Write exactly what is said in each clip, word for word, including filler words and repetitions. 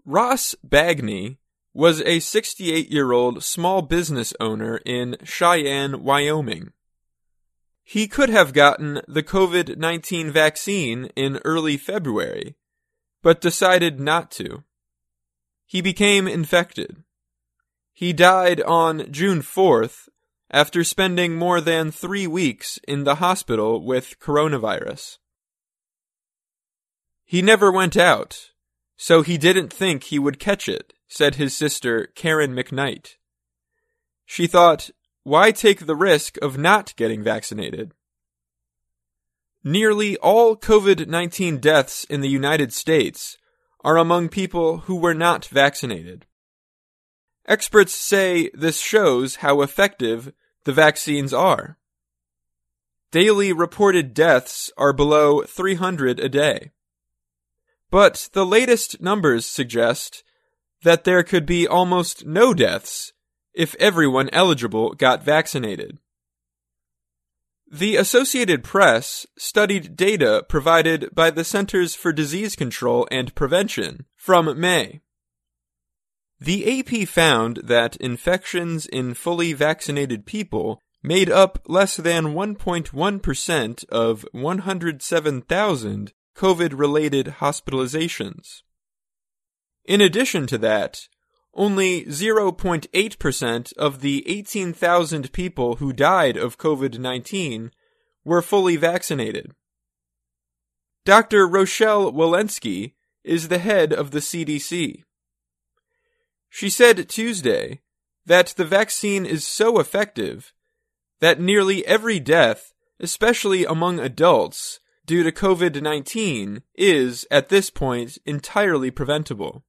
Ross Bagney was a sixty-eight-year-old small business owner in Cheyenne, Wyoming. He could have gotten the covid nineteen vaccine in early February, but decided not to. He became infected. He died on June fourth after spending more than three weeks in the hospital with coronavirus. He never went out, so he didn't think he would catch it, said his sister Karen McKnight. She thought, why take the risk of not getting vaccinated? Nearly all covid nineteen deaths in the United States are among people who were not vaccinated. Experts say this shows how effective the vaccines are. Daily reported deaths are below three hundred a day. But the latest numbers suggest that there could be almost no deaths if everyone eligible got vaccinated. The Associated Press studied data provided by the Centers for Disease Control and Prevention from May. The A P found that infections in fully vaccinated people made up less than one point one percent of one hundred seven thousand COVID-related hospitalizations. In addition to that, only zero point eight percent of the eighteen thousand people who died of covid nineteen were fully vaccinated. Doctor Rochelle Walensky is the head of the C D C. She said Tuesday that the vaccine is so effective that nearly every death, especially among adults, due to covid nineteen is, at this point, entirely preventable.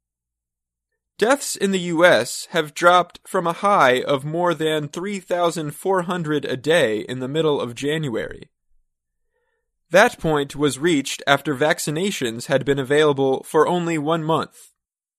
Deaths in the U S have dropped from a high of more than three thousand four hundred a day in the middle of January. That point was reached after vaccinations had been available for only one month.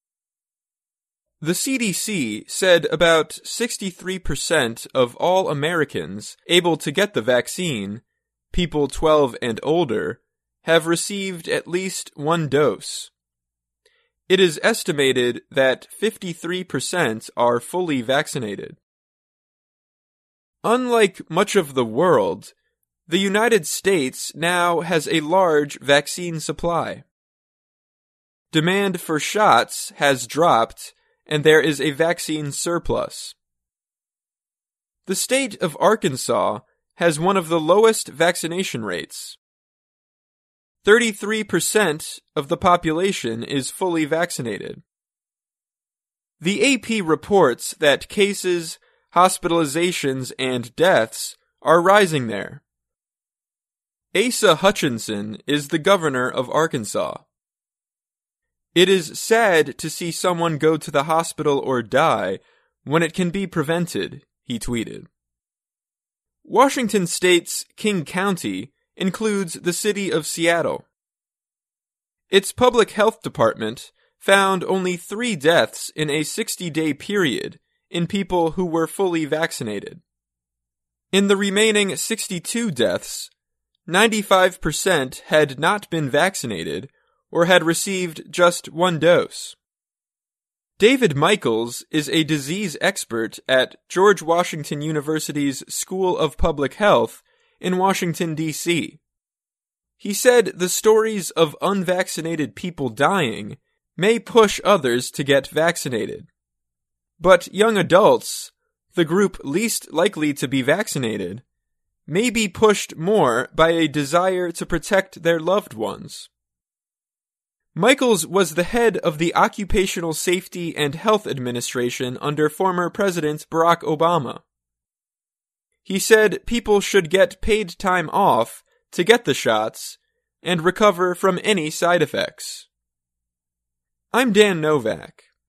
The C D C said about sixty-three percent of all Americans able to get the vaccine, people twelve and older, have received at least one dose. It is estimated that fifty-three percent are fully vaccinated. Unlike much of the world, the United States now has a large vaccine supply. Demand for shots has dropped, and there is a vaccine surplus. The state of Arkansas has one of the lowest vaccination rates. thirty-three percent of the population is fully vaccinated. The A P reports that cases, hospitalizations, and deaths are rising there. Asa Hutchinson is the governor of Arkansas. It is sad to see someone go to the hospital or die when it can be prevented, he tweeted. Washington State's King County includes the city of Seattle. Its public health department found only three deaths in a sixty-day period in people who were fully vaccinated. In the remaining sixty-two deaths, ninety-five percent had not been vaccinated or had received just one dose. David Michaels is a disease expert at George Washington University's School of Public Health in Washington, D C He said the stories of unvaccinated people dying may push others to get vaccinated. But young adults, the group least likely to be vaccinated, may be pushed more by a desire to protect their loved ones. Michaels was the head of the Occupational Safety and Health Administration under former President Barack Obama. He said people should get paid time off to get the shots and recover from any side effects. I'm Dan Novak.